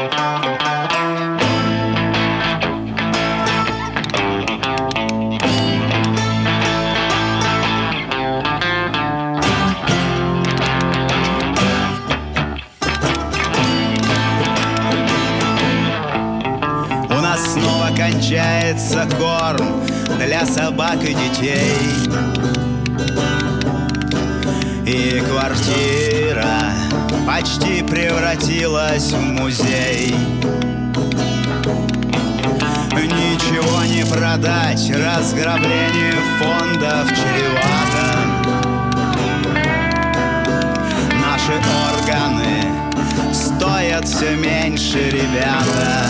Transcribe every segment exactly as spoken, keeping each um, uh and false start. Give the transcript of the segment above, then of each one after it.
Снова кончается корм для собак и детей, и квартира почти превратилась в музей. Ничего не продать, разграбление фондов чревато. Наши органы стоят все меньше, ребята.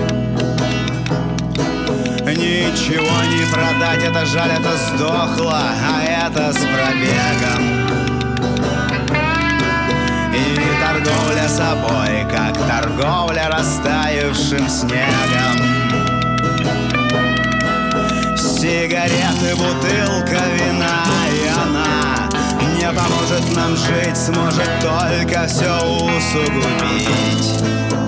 Ничего не продать, это жаль, это сдохло, а это с пробегом. И торговля собой, как торговля растаявшим снегом. Сигареты, бутылка вина, и она не поможет нам жить, сможет только все усугубить.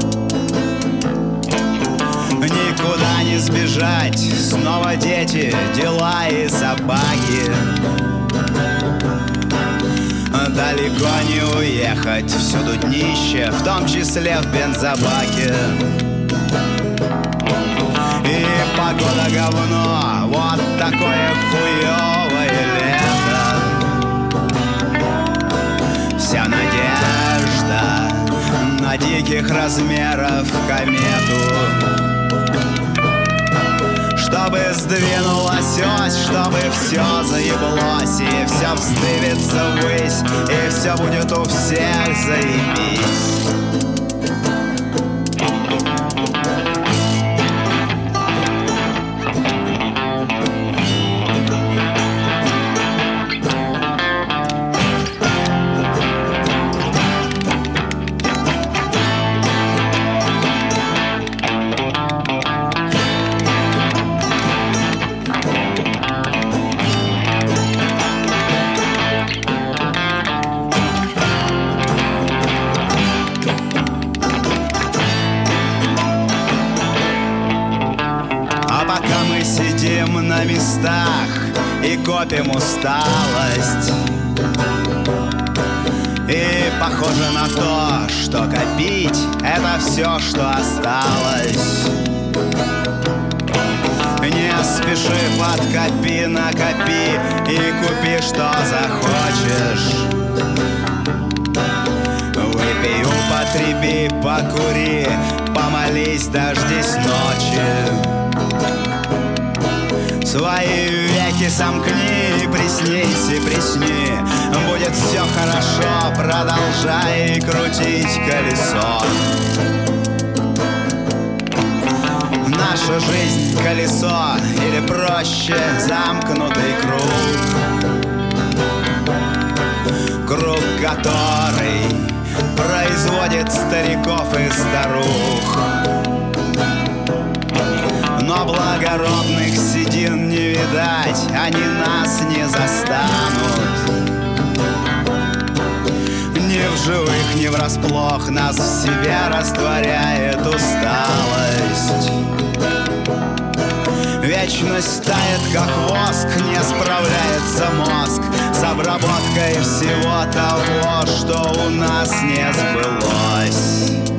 Никуда не сбежать, снова дети, дела и собаки. Далеко не уехать, всюду днище, в том числе в бензобаке. И погода говно, вот такое хуёвое лето. Вся надежда на диких размеров комету, чтобы сдвинулась ось, чтобы все заеблось, и все вздыбится ввысь, и все будет у всех заебись. Сидим на местах и копим усталость. И похоже на то, что копить — это все, что осталось. Не спеши, подкопи, накопи и купи, что захочешь. Выпей, употреби, покури, помолись, дождись ночи. Свои веки сомкни и приснись, и присни. Будет все хорошо, продолжай крутить колесо. Наша жизнь — колесо, или проще замкнутый круг. Круг, который производит стариков и старух. Но благородных седин не видать, они нас не застанут. Ни в живых, ни врасплох нас в себе растворяет усталость. Вечность тает, как воск, не справляется мозг с обработкой всего того, что у нас не сбылось.